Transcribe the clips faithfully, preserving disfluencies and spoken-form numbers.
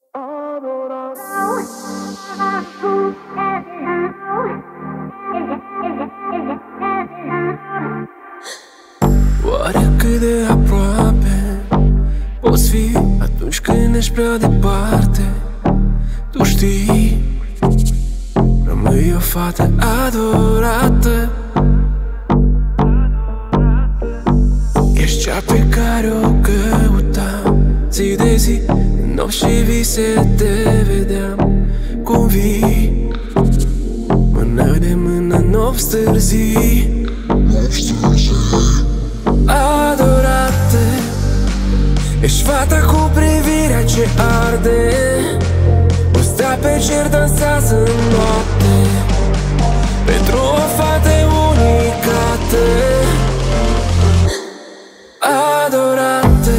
Oare cât de aproape poți fi atunci când ești prea departe? Tu știi, rămâi o fată adorată. Ești cea pe care o căutam zi de zi, în nopți și vise te vedeam. Cum vii, mână de mână, nopți târzii. Adorată, ești fata cu privirea ce arde. O stea pe cer dansează în noapte pentru o fată unicată. Adorată,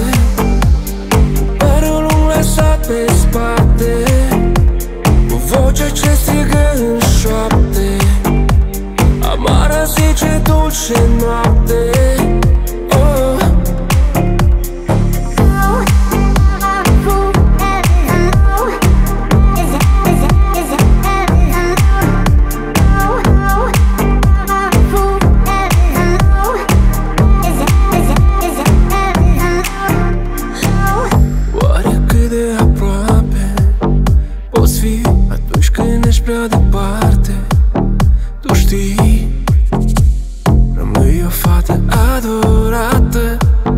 părul lung lăsat pe spate, cu voce ce strigă în șoapte, amară zice dulce noapte. Prea departe, tu știi, rămâi o fată adorată.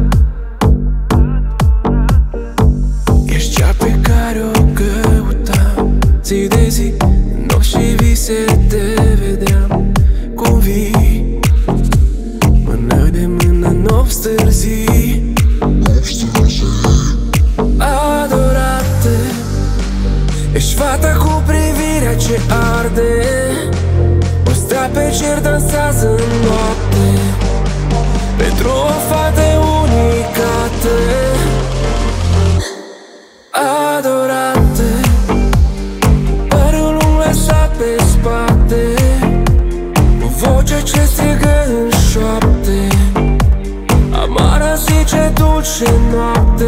Ești cea pe care o căutam zi de zi, în nopți și vise te vedeam. Cum vii, mână de mână, nopți târzii. Adorată, ești fata cu privirea ce arde. O stea pe cer dansează în noapte pentru o fată unicată. Adorată, părul lung lăsat pe spate, cu voce ce strigă în șoapte, amară zice dulce noapte.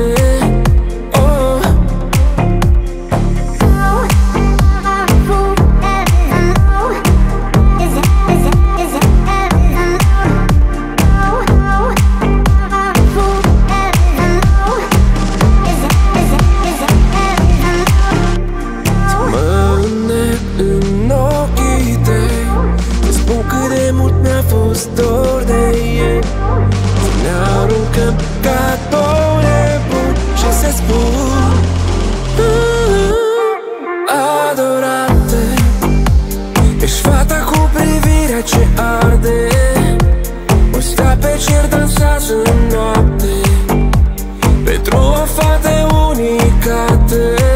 Dor de ei, să ne aruncăm ca două nebuni și să spun adorată, ești fata cu privirea ce arde. O stea pe cer dansează în noapte pentru o fată unicată.